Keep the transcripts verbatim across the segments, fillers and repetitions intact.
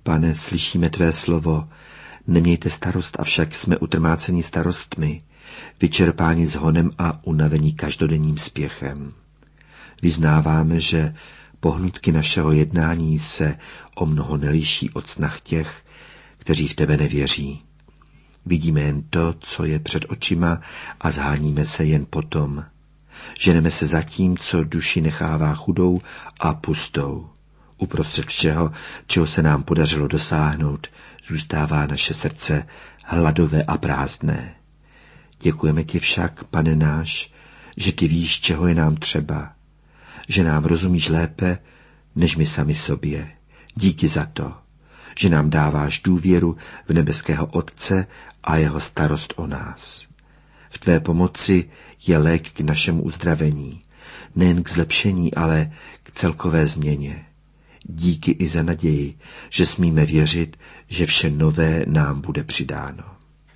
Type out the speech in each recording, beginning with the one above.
Pane, slyšíme tvé slovo, nemějte starost, avšak jsme utrmáceni starostmi, vyčerpáni zhonem a unavení každodenním spěchem. Vyznáváme, že pohnutky našeho jednání se o mnoho neliší od snah těch, kteří v tebe nevěří. Vidíme jen to, co je před očima a zháníme se jen potom. Ženeme se za tím, co duši nechává chudou a pustou. Uprostřed všeho, čeho se nám podařilo dosáhnout, zůstává naše srdce hladové a prázdné. Děkujeme ti však, Pane náš, že ty víš, čeho je nám třeba, že nám rozumíš lépe, než my sami sobě. Díky za to, že nám dáváš důvěru v nebeského Otce a jeho starost o nás. V tvé pomoci je lék k našemu uzdravení, nejen k zlepšení, ale k celkové změně. Díky i za naději, že smíme věřit, že vše nové nám bude přidáno.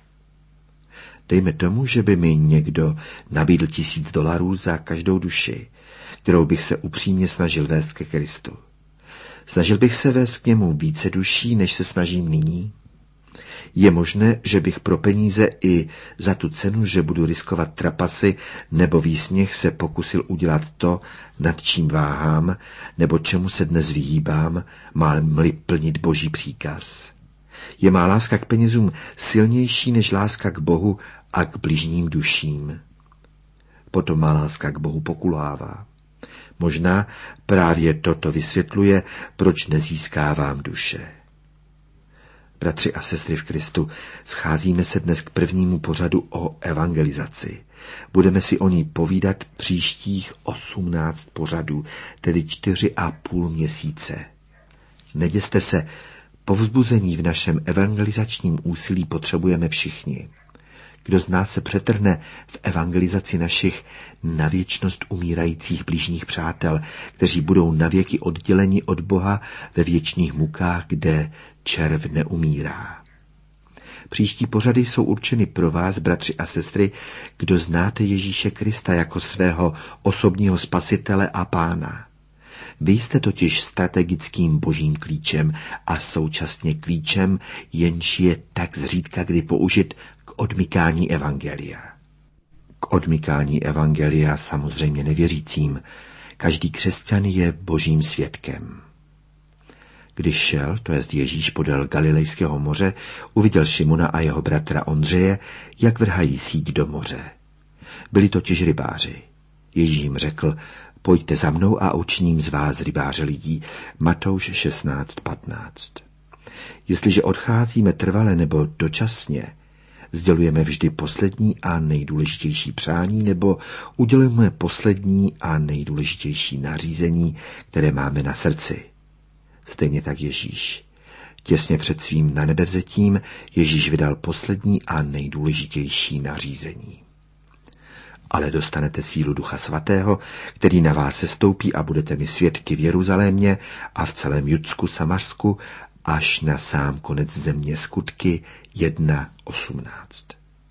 Dejme tomu, že by mi někdo nabídl tisíc dolarů za každou duši, kterou bych se upřímně snažil vést ke Kristu. Snažil bych se vést k němu více duší, než se snažím nyní? Je možné, že bych pro peníze i za tu cenu, že budu riskovat trapasy nebo výsměch, se pokusil udělat to, nad čím váhám, nebo čemu se dnes vyhýbám, mám-li plnit Boží příkaz. Je má láska k penězům silnější než láska k Bohu a k bližním duším. Potom má láska k Bohu pokulhává. Možná právě toto vysvětluje, proč nezískávám duše. Bratři a sestry v Kristu, scházíme se dnes k prvnímu pořadu o evangelizaci. Budeme si o ní povídat příštích osmnáct pořadů, tedy čtyři a půl měsíce. Neděste se, povzbuzení v našem evangelizačním úsilí potřebujeme všichni. Kdo z nás se přetrhne v evangelizaci našich na věčnost umírajících blížních přátel, kteří budou navěky odděleni od Boha ve věčných mukách, kde červ neumírá. Příští pořady jsou určeny pro vás, bratři a sestry, kdo znáte Ježíše Krista jako svého osobního spasitele a pána. Vy jste totiž strategickým božím klíčem a současně klíčem, jenž je tak zřídka kdy použit k odmykání evangelia. K odmykání evangelia samozřejmě nevěřícím. Každý křesťan je božím svědkem. Když šel, to jest Ježíš podél Galilejského moře, uviděl Šimona a jeho bratra Ondřeje, jak vrhají síť do moře. Byli totiž rybáři. Ježíš jim řekl, pojďte za mnou a učiním z vás rybáře lidí. Matouš šestnáct patnáct. Jestliže odcházíme trvale nebo dočasně, sdělujeme vždy poslední a nejdůležitější přání nebo udělujeme poslední a nejdůležitější nařízení, které máme na srdci. Stejně tak Ježíš. Těsně před svým nanebevzetím Ježíš vydal poslední a nejdůležitější nařízení. Ale dostanete sílu Ducha Svatého, který na vás sestoupí a budete mi svědky v Jeruzalémě a v celém Judsku, Samařsku, až na sám konec země. Skutky jedna osmnáct.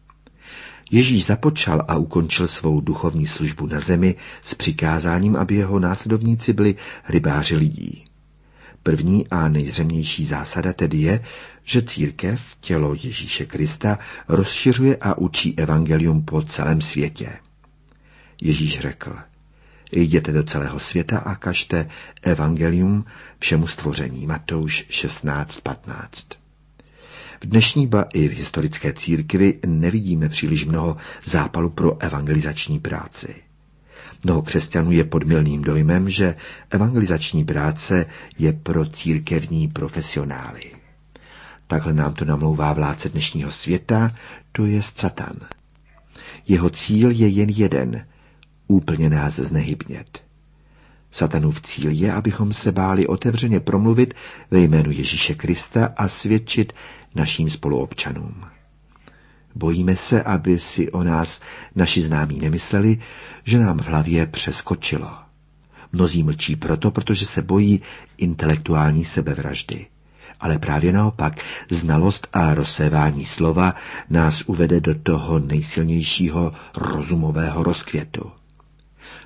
Ježíš započal a ukončil svou duchovní službu na zemi s přikázáním, aby jeho následovníci byli rybáři lidí. První a nejzřejmější zásada tedy je, že církev, tělo Ježíše Krista, rozšiřuje a učí evangelium po celém světě. Ježíš řekl, jděte do celého světa a kažte evangelium všemu stvoření. Matouš šestnáct patnáct. V dnešní ba i v historické církvi nevidíme příliš mnoho zápalu pro evangelizační práci. Mnoho křesťanů je pod mylným dojmem, že evangelizační práce je pro církevní profesionály. Takhle nám to namlouvá vládce dnešního světa, to je Satan. Jeho cíl je jen jeden, úplně nás znehybnět. Satanův cíl je, abychom se báli otevřeně promluvit ve jménu Ježíše Krista a svědčit našim spoluobčanům. Bojíme se, aby si o nás naši známí nemysleli, že nám v hlavě přeskočilo. Mnozí mlčí proto, protože se bojí intelektuální sebevraždy. Ale právě naopak, znalost a rozsévání slova nás uvede do toho nejsilnějšího rozumového rozkvětu.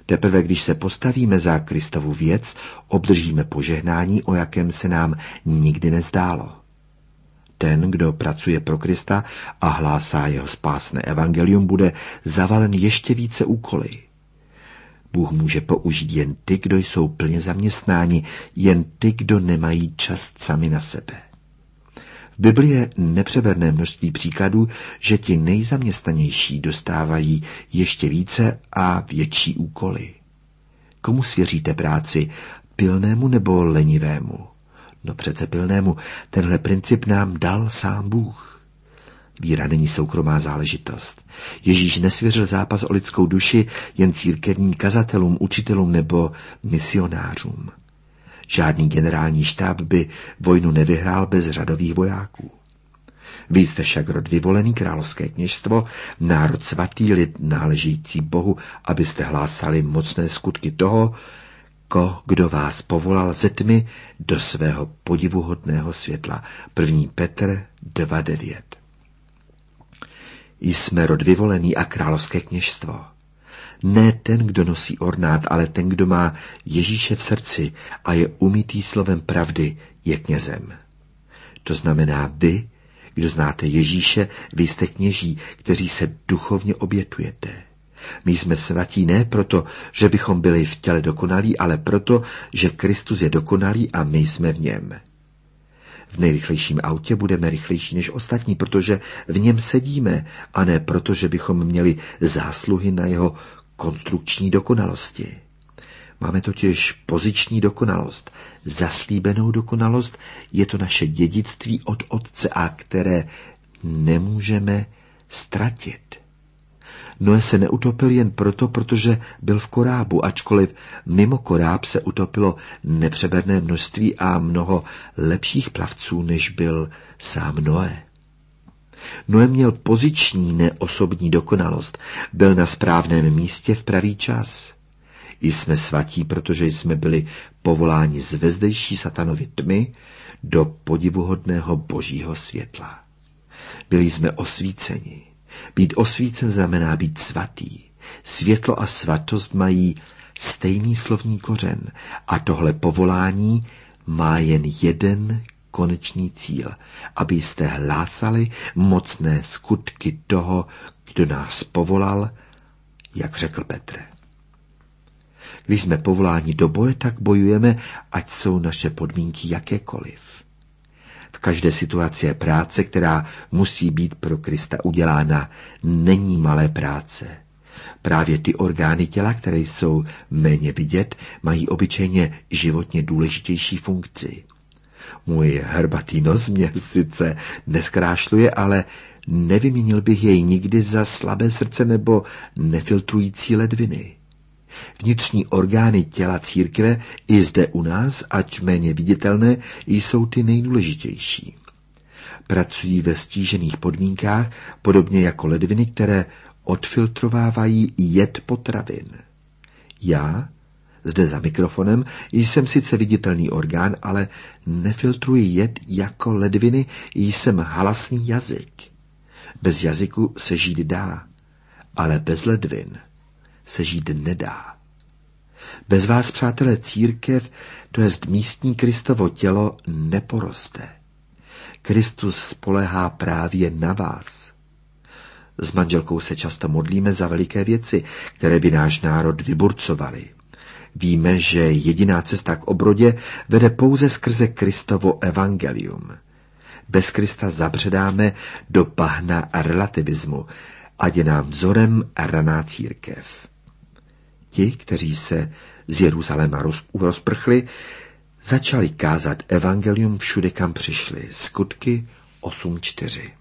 Teprve když se postavíme za Kristovu věc, obdržíme požehnání, o jakém se nám nikdy nezdálo. Ten, kdo pracuje pro Krista a hlásá jeho spásné evangelium, bude zavalen ještě více úkoly. Bůh může použít jen ty, kdo jsou plně zaměstnáni, jen ty, kdo nemají čas sami na sebe. V Bibli je nepřeberné množství příkladů, že ti nejzaměstnanější dostávají ještě více a větší úkoly. Komu svěříte práci, pilnému nebo lenivému? No přece pilnému, tenhle princip nám dal sám Bůh. Víra není soukromá záležitost. Ježíš nesvěřil zápas o lidskou duši jen církevním kazatelům, učitelům nebo misionářům. Žádný generální štáb by vojnu nevyhrál bez řadových vojáků. Vy jste však rod vyvolený, královské kněžstvo, národ svatý, lid náležící Bohu, abyste hlásali mocné skutky toho, ko, kdo vás povolal ze tmy do svého podivuhodného světla. první Petr dva devět. Jsme rod vyvolený a královské kněžstvo. Ne ten, kdo nosí ornát, ale ten, kdo má Ježíše v srdci a je umytý slovem pravdy, je knězem. To znamená vy, kdo znáte Ježíše, vy jste kněží, kteří se duchovně obětujete. My jsme svatí ne proto, že bychom byli v těle dokonalí, ale proto, že Kristus je dokonalý a my jsme v něm. V nejrychlejším autě budeme rychlejší než ostatní, protože v něm sedíme, a ne proto, že bychom měli zásluhy na jeho konstrukční dokonalosti. Máme totiž poziční dokonalost, zaslíbenou dokonalost, je to naše dědictví od Otce, a které nemůžeme ztratit. Noé se neutopil jen proto, protože byl v korábu, ačkoliv mimo koráb se utopilo nepřeberné množství a mnoho lepších plavců, než byl sám Noé. Noé měl poziční, neosobní dokonalost, byl na správném místě v pravý čas. Jsme svatí, protože jsme byli povoláni z vezdejší satanovy tmy do podivuhodného božího světla. Byli jsme osvíceni. Být osvícen znamená být svatý. Světlo a svatost mají stejný slovní kořen a tohle povolání má jen jeden konečný cíl, abyste hlásali mocné skutky toho, kdo nás povolal, jak řekl Petr. Když jsme povoláni do boje, tak bojujeme, ať jsou naše podmínky jakékoliv. V každé situaci je práce, která musí být pro Krista udělána, není malé práce. Právě ty orgány těla, které jsou méně vidět, mají obyčejně životně důležitější funkci. Můj hrbatý nos mě sice neskrášluje, ale nevyměnil bych jej nikdy za slabé srdce nebo nefiltrující ledviny. Vnitřní orgány těla církve i zde u nás, ač méně viditelné, jsou ty nejdůležitější. Pracují ve stížených podmínkách, podobně jako ledviny, které odfiltrovávají jed potravin. Já, zde za mikrofonem, jsem sice viditelný orgán, ale nefiltruji jed jako ledviny, jsem halasný jazyk. Bez jazyku se žít dá, ale bez ledvin se žít nedá. Bez vás, přátelé, církev, to jest místní Kristovo tělo, neporoste. Kristus spoléhá právě na vás. S manželkou se často modlíme za veliké věci, které by náš národ vyburcovaly. Víme, že jediná cesta k obrodě vede pouze skrze Kristovo evangelium. Bez Krista zabředáme do bahna a relativismu, ať je nám vzorem raná církev. Ti, kteří se z Jeruzaléma rozprchli, začali kázat evangelium všude, kam přišli. Skutky osm čtyři.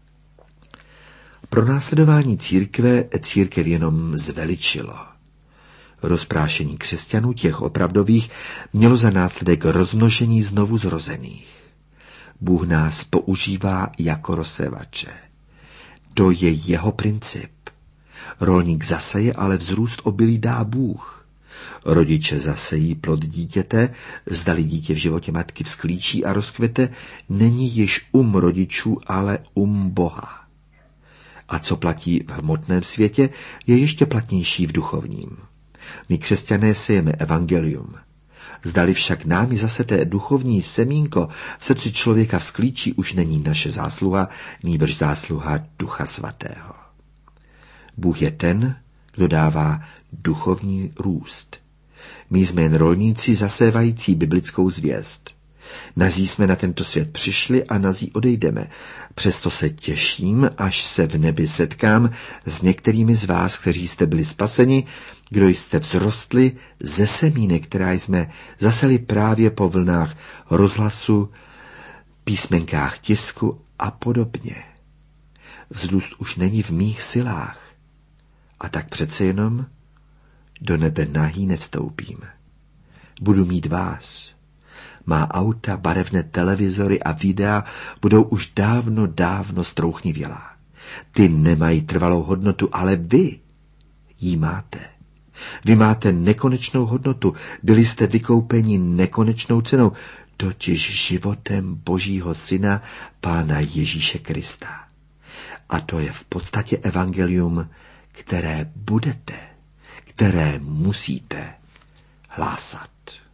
Pro následování církve církev jenom zveličilo. Rozprášení křesťanů, těch opravdových, mělo za následek rozmnožení znovu zrozených. Bůh nás používá jako rozsévače. To je jeho princip. Rolník zaseje, ale vzrůst obilí dá Bůh. Rodiče zasejí plod dítěte, zdali dítě v životě matky vzklíčí a rozkvete, není již um rodičů, ale um Boha. A co platí v hmotném světě, je ještě platnější v duchovním. My křesťané sejeme evangelium. Zdali však námi zase té duchovní semínko v srdci člověka vzklíčí, už není naše zásluha, nýbrž zásluha Ducha Svatého. Bůh je ten, kdo dává duchovní růst. My jsme jen rolníci zasévající biblickou zvěst. Nazí jsme na tento svět přišli a nazí odejdeme. Přesto se těším, až se v nebi setkám s některými z vás, kteří jste byli spaseni, kdo jste vzrostli ze semínek, která jsme zaseli právě po vlnách rozhlasu, písmenkách tisku a podobně. Vzrůst už není v mých silách. A tak přece jenom do nebe nahý nevstoupím. Budu mít vás. Má auta, barevné televizory a videa budou už dávno, dávno strouchnivělá. Ty nemají trvalou hodnotu, ale vy ji máte. Vy máte nekonečnou hodnotu, byli jste vykoupeni nekonečnou cenou, totiž životem Božího Syna, Pána Ježíše Krista. A to je v podstatě evangelium, které budete, které musíte hlásat.